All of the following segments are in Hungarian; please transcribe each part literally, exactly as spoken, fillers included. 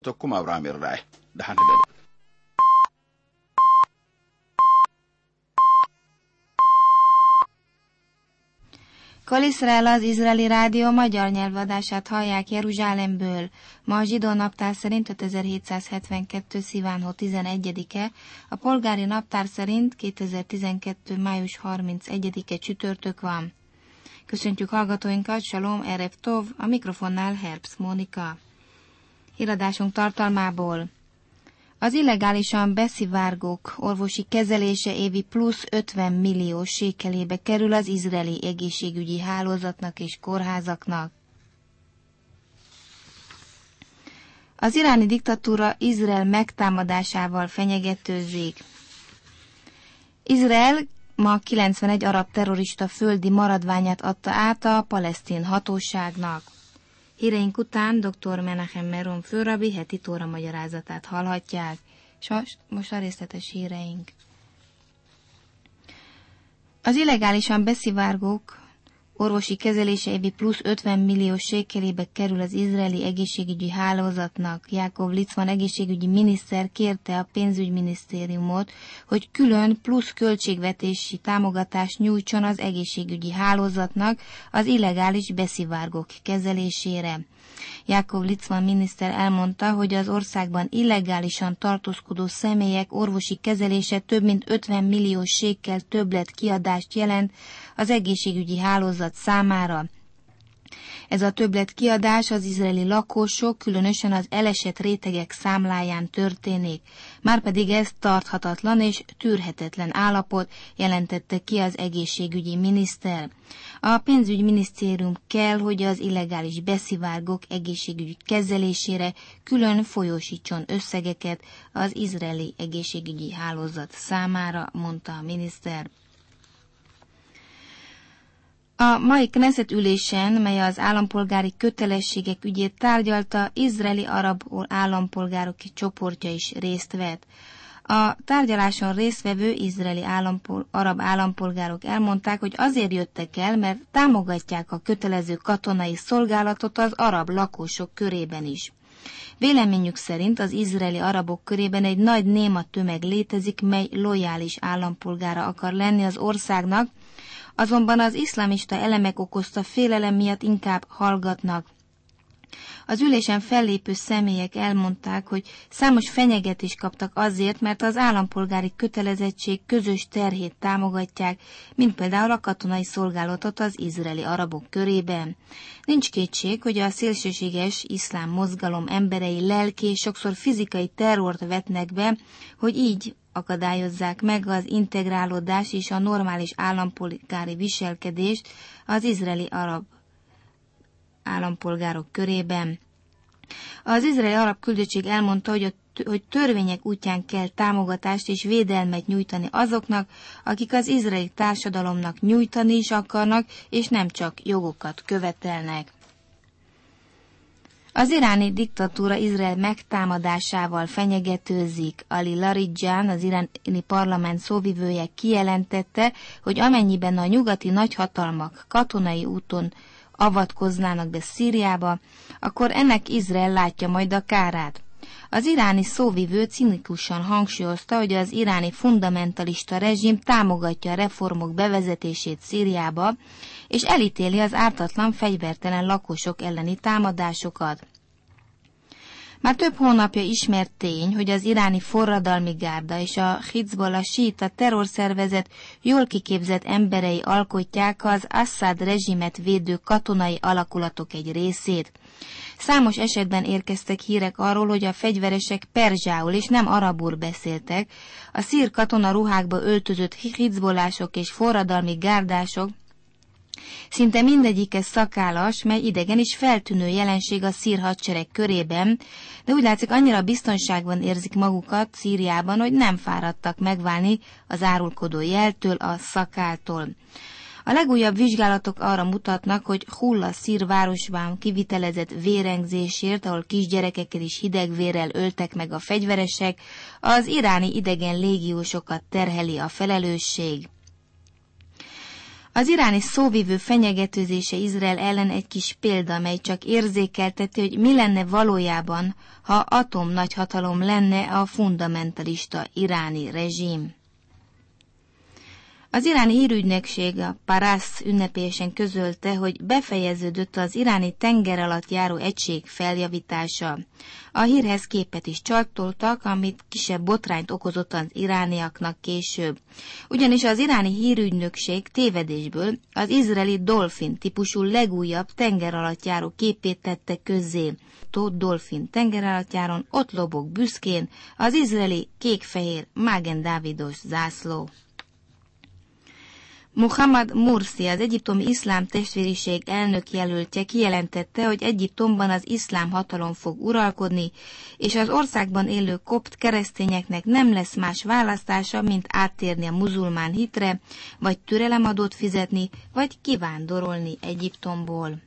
tokkuma abraamirraay dhahan hidhali. Kol Izrael, az izraeli rádió magyar nyelvadását hallják Jeruzsálemből. Ma a zsidó naptár szerint ötezer-hétszázhetvenkettő. szivánhó tizenegyedike, a polgári naptár szerint kétezer-tizenkettő. május harmincegyedike csütörtök van. Köszöntjük hallgatóinkat, Salom, Erev Tov, a mikrofonnál Herbst Mónika. Híradásunk tartalmából. Az illegálisan beszivárgók orvosi kezelése évi plusz ötven millió sékelébe kerül az izraeli egészségügyi hálózatnak és kórházaknak. Az iráni diktatúra Izrael megtámadásával fenyegetőzik. Izrael ma kilencvenegy arab terrorista földi maradványát adta át a palesztin hatóságnak. Híreink után dr. Menachem Meron főrabi heti tóra magyarázatát hallhatják. És most a részletes híreink. Az illegálisan beszivárgók orvosi kezelése évi plusz ötven millió sékelébe kerül az izraeli egészségügyi hálózatnak. Jákob Litzman egészségügyi miniszter kérte a pénzügyminisztériumot, hogy külön plusz költségvetési támogatást nyújtson az egészségügyi hálózatnak az illegális beszivárgók kezelésére. Jákob Litzman miniszter elmondta, hogy az országban illegálisan tartózkodó személyek orvosi kezelése több mint ötven millió sékkel többlet kiadást jelent az egészségügyi hálózat számára. Ez a többlet kiadás az izraeli lakosok, különösen az elesett rétegek számláján történik. Márpedig ez tarthatatlan és tűrhetetlen állapot, jelentette ki az egészségügyi miniszter. A pénzügyminisztérium kell, hogy az illegális beszivárgók egészségügyi kezelésére külön folyósítson összegeket az izraeli egészségügyi hálózat számára, mondta a miniszter. A mai Knesset ülésen, mely az állampolgári kötelességek ügyét tárgyalta, izraeli arab állampolgárok csoportja is részt vett. A tárgyaláson résztvevő izraeli állampol, arab állampolgárok elmondták, hogy azért jöttek el, mert támogatják a kötelező katonai szolgálatot az arab lakosok körében is. Véleményük szerint az izraeli arabok körében egy nagy néma tömeg létezik, mely lojális állampolgára akar lenni az országnak, azonban az iszlamista elemek okozta félelem miatt inkább hallgatnak. Az ülésen fellépő személyek elmondták, hogy számos fenyegetést kaptak azért, mert az állampolgári kötelezettség közös terhét támogatják, mint például a katonai szolgálatot az izraeli arabok körében. Nincs kétség, hogy a szélsőséges iszlám mozgalom emberei lelki és sokszor fizikai terrort vetnek be, hogy így akadályozzák meg az integrálódás és a normális állampolgári viselkedést az izraeli arab állampolgárok körében. Az izraeli arab küldöttség elmondta, hogy, a, hogy törvények útján kell támogatást és védelmet nyújtani azoknak, akik az izraeli társadalomnak nyújtani is akarnak, és nem csak jogokat követelnek. Az iráni diktatúra Izrael megtámadásával fenyegetőzik. Ali Lariján, az iráni parlament szóvivője kijelentette, hogy amennyiben a nyugati nagyhatalmak katonai úton avatkoznának be Szíriába, akkor ennek Izrael látja majd a kárát. Az iráni szóvivő cinikusan hangsúlyozta, hogy az iráni fundamentalista rezsim támogatja a reformok bevezetését Szíriába, és elítéli az ártatlan fegyvertelen lakosok elleni támadásokat. Már több hónapja ismert tény, hogy az iráni forradalmi gárda és a Hizbollah síita terrorszervezet jól kiképzett emberei alkotják az Assad rezsimet védő katonai alakulatok egy részét. Számos esetben érkeztek hírek arról, hogy a fegyveresek perzsául és nem arabul beszéltek, a szír katona ruhákba öltözött hizbollások és forradalmi gárdások szinte mindegyike szakállas, mely idegen és feltűnő jelenség a szír hadsereg körében, de úgy látszik annyira biztonságban érzik magukat Szíriában, hogy nem fáradtak megválni az árulkodó jeltől, a szakáltól. A legújabb vizsgálatok arra mutatnak, hogy Hulla szír városban kivitelezett vérengzésért, ahol kisgyerekeket is hidegvérrel öltek meg a fegyveresek, az iráni idegen légiósokat terheli a felelősség. Az iráni szóvivő fenyegetőzése Izrael ellen egy kis példa, mely csak érzékelteti, hogy mi lenne valójában, ha atomnagyhatalom lenne a fundamentalista iráni rezsim. Az iráni hírügynökség, a Paras ünnepélyesen közölte, hogy befejeződött az iráni tenger alatt járó egység feljavítása. A hírhez képet is csatoltak, amit kisebb botrányt okozott az irániaknak később. Ugyanis az iráni hírügynökség tévedésből az izraeli Dolphin típusú legújabb tenger alatt járó képét tette közzé. Tóth Dolphin tenger alatt járon ott lobog büszkén az izraeli kék-fehér Magen Dávidos zászló. Mohamed Morsi, az egyiptomi iszlám testvériség elnök jelöltje kijelentette, hogy Egyiptomban az iszlám hatalom fog uralkodni, és az országban élő kopt keresztényeknek nem lesz más választása, mint áttérni a muzulmán hitre, vagy türelemadót fizetni, vagy kivándorolni Egyiptomból.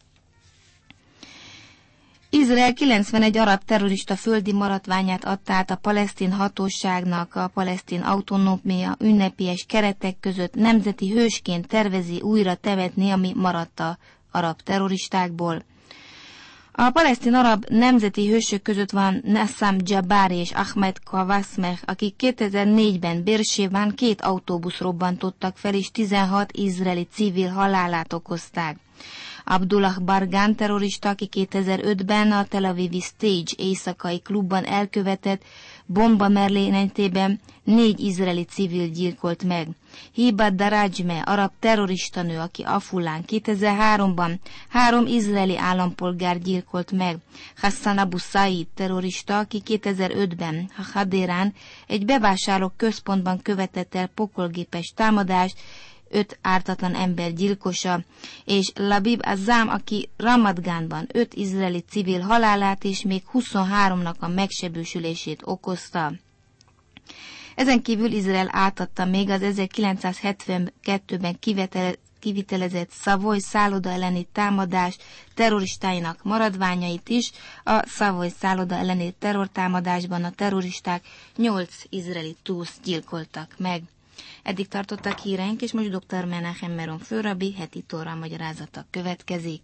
Izrael kilencvenegy arab terrorista földi maradványát adta át a palesztin hatóságnak, a palesztin autonómia ünnepélyes keretek között nemzeti hősként tervezi újra temetni, ami maradt a arab terroristákból. A palesztin arab nemzeti hősök között van Nassam Jabari és Ahmed Kawasmeh, akik kétezer-négyben Bérsében két autóbusz robbantottak fel, és tizenhat izraeli civil halálát okozták. Abdullah Bargan terrorista, aki kétezer-ötben a Tel Avivi Stage éjszakai klubban elkövetett bombamerényletében négy izraeli civil gyilkolt meg. Hiba Darajme, arab terroristanő, aki Afulán kétezer-háromban három izraeli állampolgár gyilkolt meg. Hassan Abu Said terrorista, aki kétezer-ötben Hadérán egy bevásárló központban követett el pokolgépes támadást, öt ártatlan ember gyilkosa, és Labib Azam, aki Ramadgánban öt izraeli civil halálát és még huszonháromnak a megsebesülését okozta. Ezen kívül Izrael átadta még az ezerkilencszázhetvenkettőben kivitelezett Szavoy szálloda elleni támadás terroristáinak maradványait is. A Szavoy szálloda elleni terrortámadásban a terroristák nyolc izraeli túszt gyilkoltak meg. Eddig tartottak híreink, és most dr. Menachem Meron főrabbi heti tóra magyarázata következik.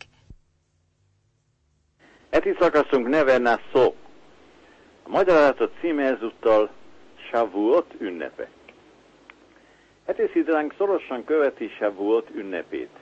Heti szakaszunk neve Nassau. A magyarázat címe ezúttal Shavuot ünnepe. Heti szidránk szorosan követi Shavuot ünnepét.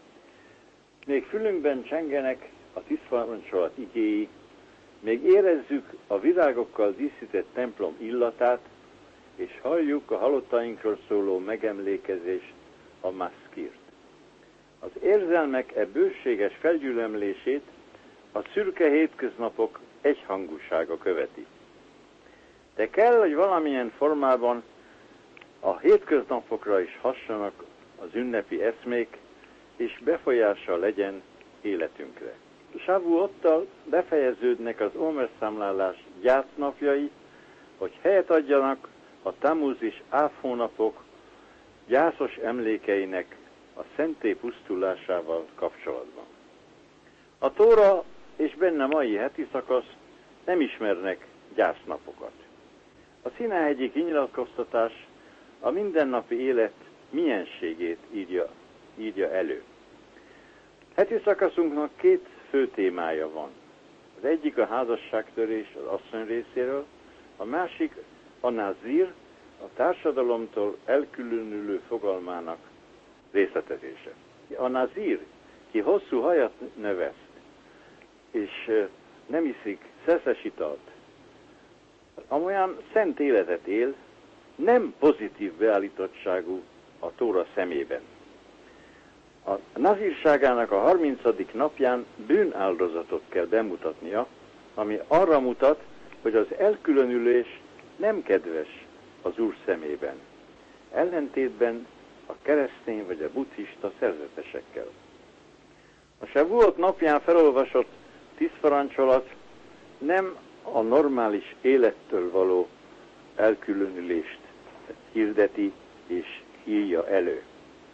Még fülünkben csengenek a tízparancsolat igéi, még érezzük a virágokkal díszített templom illatát, és halljuk a halottainkról szóló megemlékezést, a maszkírt. Az érzelmek e bőséges felgyülemlését a szürke hétköznapok egyhangúsága követi. De kell, hogy valamilyen formában a hétköznapokra is hassanak az ünnepi eszmék, és befolyással legyen életünkre. Shavuottal befejeződnek az Omer számlálás gyásznapjai, hogy helyet adjanak a Tamuz és Áv hónapok gyászos emlékeinek a szentély pusztulásával kapcsolatban. A Tóra és benne mai heti szakasz nem ismernek gyásznapokat. A Színehegyi kinyilatkoztatás a mindennapi élet mienségét írja, írja elő. Heti szakaszunknak két fő témája van. Az egyik a házasságtörés az asszony részéről, a másik a nazír, a társadalomtól elkülönülő fogalmának részletezése. A nazír, ki hosszú hajat növeszt, és nem iszik szeszes italt, amolyan szent életet él, nem pozitív beállítottságú a Tóra szemében. A nazírságának a harmincadik napján bűnáldozatot kell bemutatnia, ami arra mutat, hogy az elkülönülés nem kedves az Úr szemében, ellentétben a keresztény vagy a buddhista szerzetesekkel. A Shavuot napján felolvasott tíz parancsolat nem a normális élettől való elkülönülést hirdeti és írja elő,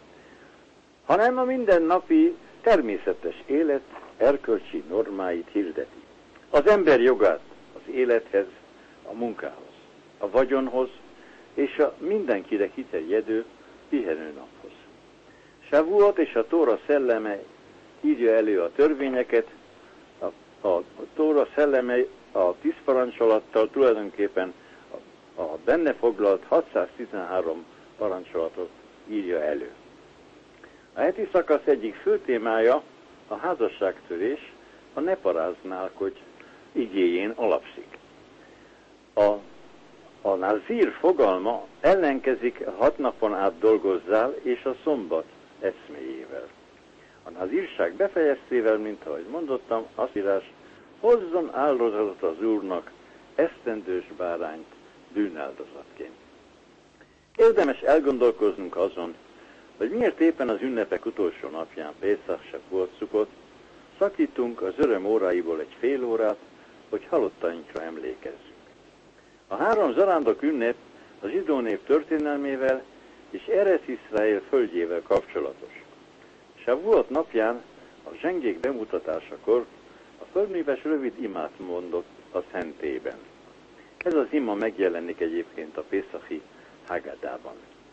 hanem a mindennapi természetes élet erkölcsi normáit hirdeti. Az ember jogát az élethez, a munkához, a vagyonhoz és a mindenkire kiterjedő pihenőnaphoz. Shavuot és a Tóra szelleme írja elő a törvényeket, a, a, a Tóra szelleme a tíz parancsolattal tulajdonképpen a, a benne foglalt hatszáztizenhárom parancsolatot írja elő. A heti szakasz egyik fő témája a házasságtörés, a ne paráználkodj igéjén alapszik. A, a nazír fogalma ellenkezik hat napon át dolgozzál és a szombat eszméjével. A nazírság befejeztével, mint ahogy mondottam, azt írás, hozzon áldozatot az Úrnak esztendős bárányt bűnáldozatként. Érdemes elgondolkoznunk azon, hogy miért éppen az ünnepek utolsó napján, Pészach, Shavuot, Szukot, szakítunk az öröm óráiból egy fél órát, hogy halottainkra emlékezzünk. A három zarándok ünnep a zsidó nép történelmével és Erec Iszrael földjével kapcsolatos. Shavuot napján a zsengék bemutatásakor a földműves rövid imát mondott a szentében. Ez az ima megjelenik egyébként a Pészachi Haggadában.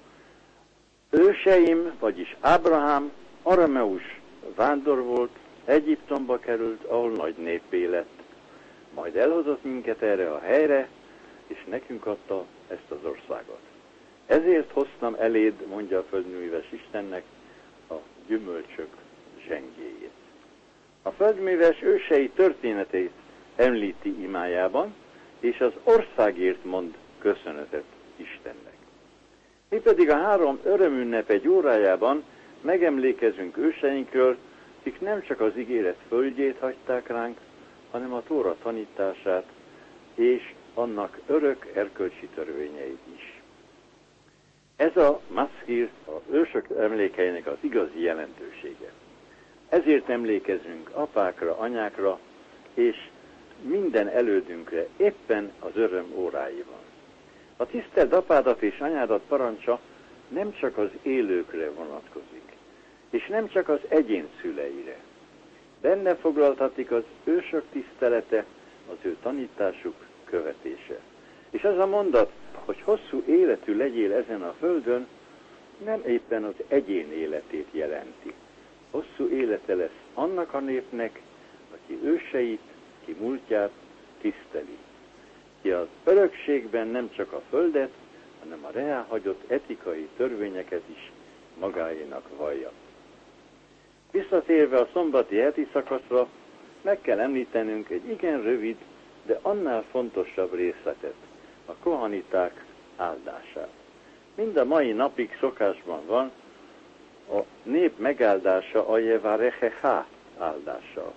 Őseim, vagyis Ábrahám, arameus vándor volt, Egyiptomba került, ahol nagy néppé lett. Majd elhozott minket erre a helyre, és nekünk adta ezt az országot. Ezért hoztam eléd, mondja a földműves Istennek, a gyümölcsök zsengéjét. A földműves ősei történetét említi imájában, és az országért mond köszönetet Istennek. Mi pedig a három örömünnep egy órájában megemlékezünk őseinkről, akik nem csak az ígéret földjét hagyták ránk, hanem a Tóra tanítását és annak örök erkölcsi törvényeit is. Ez a maszkír, az ősök emlékeinek az igazi jelentősége. Ezért emlékezünk apákra, anyákra és minden elődünkre éppen az öröm óráiban. A tiszteld apádat és anyádat parancsa nem csak az élőkre vonatkozik, és nem csak az egyén szüleire. Benne foglaltatik az ősök tisztelete, az ő tanításuk követése. És az a mondat, hogy hosszú életű legyél ezen a földön, nem éppen az egyén életét jelenti. Hosszú élete lesz annak a népnek, aki őseit, ki múltját tiszteli. Ki az örökségben nem csak a földet, hanem a reálhagyott etikai törvényeket is magáénak vallja. Visszatérve a szombati heti szakaszra, meg kell említenünk egy igen rövid, de annál fontosabb részletet, a kohaniták áldását. Mind a mai napig szokásban van a nép megáldása a Jevarechecha áldással.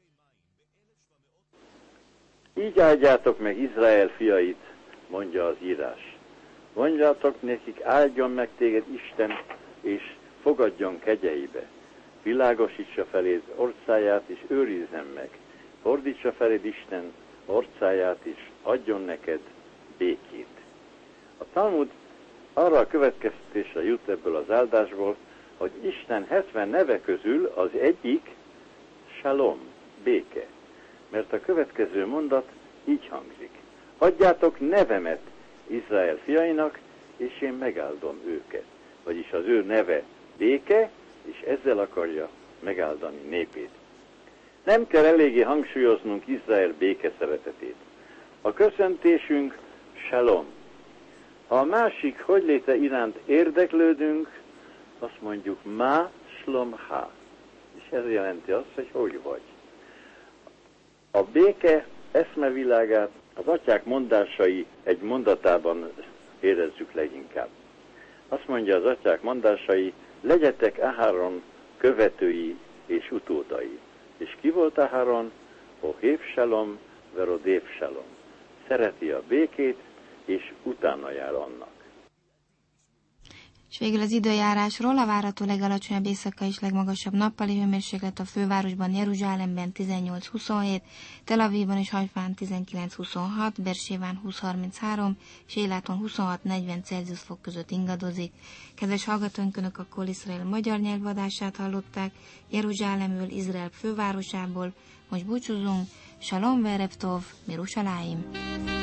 Így áldjátok meg Izrael fiait, mondja az írás. Mondjátok nekik, áldjon meg téged Isten, és fogadjon kegyeibe. Világosítsa feléd orcáját, és őrizzen meg. Fordítsa feléd Isten orcáját, és adjon neked békét. A Talmud arra a következtetésre jut ebből az áldásból, hogy Isten hetven neve közül az egyik Shalom, béke. Mert a következő mondat így hangzik. Adjátok nevemet Izrael fiainak, és én megáldom őket. Vagyis az ő neve béke, és ezzel akarja megáldani népét. Nem kell eléggé hangsúlyoznunk Izrael béke szeretetét. A köszöntésünk Shalom. Ha a másik hogyléte iránt érdeklődünk, azt mondjuk Ma Shlomha. És ez jelenti azt, hogy hogy vagy. A béke eszmevilágát az atyák mondásai egy mondatában érezzük leginkább. Azt mondja az atyák mondásai, legyetek Aharon követői és utódai. És ki volt Aharon? Ohév Shalom, verodév Shalom. Szereti a békét, és utána jár annak. És végül az időjárásról: a várható legalacsonyabb éjszaka és legmagasabb nappali hőmérséklet a fővárosban, Jeruzsálemben tizennyolc huszonhét, Tel Avivban és Hajfán tizenkilenc huszonhat, Beerséván húsz harminchárom, és Éláton huszonhat negyven Celsius fok között ingadozik. Kedves hallgatóink, Önök a Kol Israel magyar nyelvadását hallották Jeruzsálemről, Izrael fővárosából. Most búcsúzunk. Shalom verev tov, Mirushalayim.